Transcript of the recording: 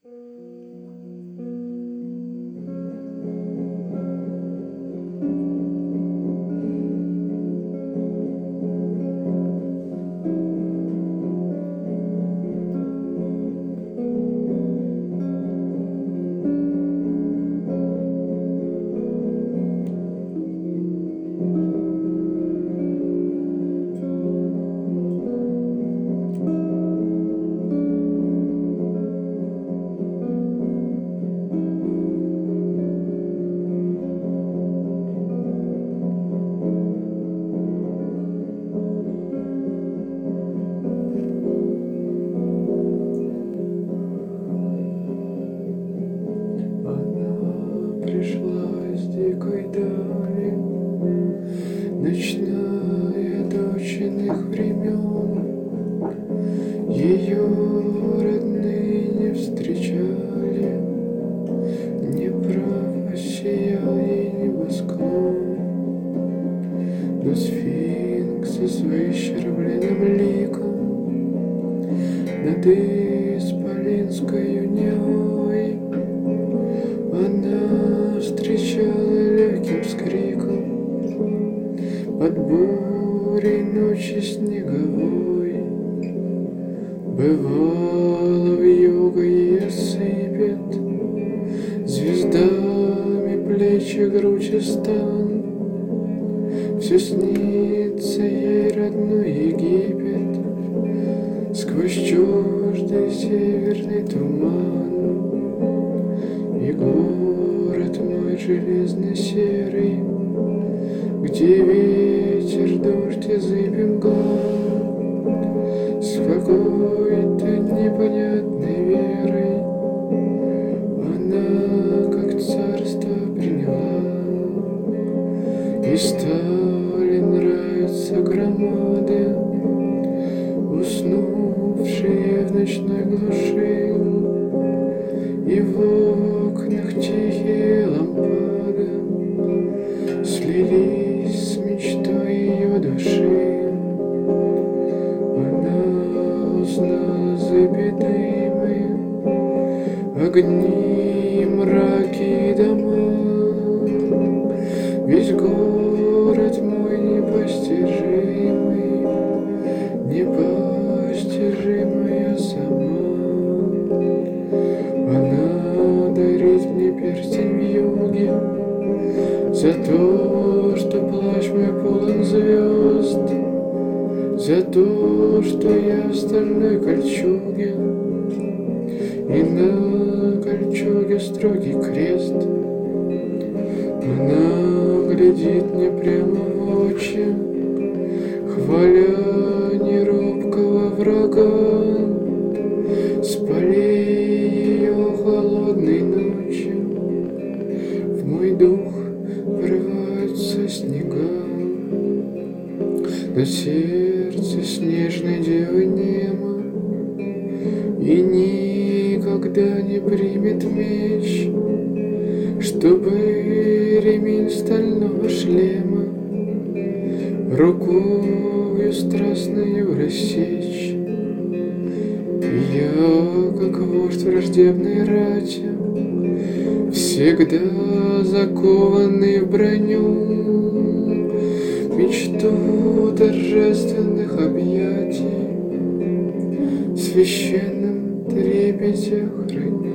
Пришла из дикой дали, ночная дочь иных времен. Ее родные не встречали ни прав сияя небосклон. Но сфинксы с выщербленным ликом над исполинскою Невой она встречала легким скриком под бурей ночи снеговой. Бывало, вьюга ее сыпет звездами плечи, грудь и стан. Все снится ей родной Египет сквозь чуждый северный туман. И город мой железно-серый, где ветер, дождь и зыбь мгла, с какой-то непонятной верой она как царство приняла. И стали нравиться громады, уснувшие в ночной глуши, и в окнах тихие лампады слились с мечтой ее души. Она узнала зыби дымы, огни, мраки и дома. Весь город мой непостижимый, непостижимая сама. Она дарит мне перстень в юге за то, что плащ мой полон звезд, за то, что я в стальной кольчуге, и на кольчуге строгий крест. Она глядит мне прямо в очи, хваля неробкого врага. С полей ее холодной ночи в мой дух врываются снега. На сердце снежной девы нема и никогда не примет меч, чтобы ремень стального шлема рукою страстную рассечь. И я, как вождь враждебной рати, всегда закованный в броню, мечту торжественных объятий в священном трепете храню.